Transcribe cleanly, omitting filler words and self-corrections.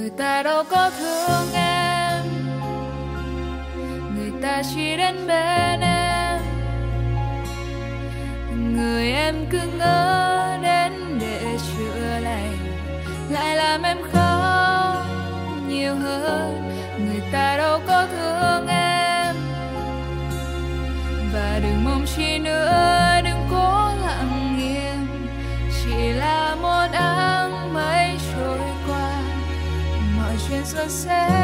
người ta đâu có thương em, người ta chỉ đến bên em, người em cứ ngỡ đến để chữa lành lại làm em khóc nhiều hơn. Người ta đâu có thương em, và đừng mong chi nữa, đừng cố lặng im, chỉ là một áng mây trôi qua, mọi chuyện rồi sẽ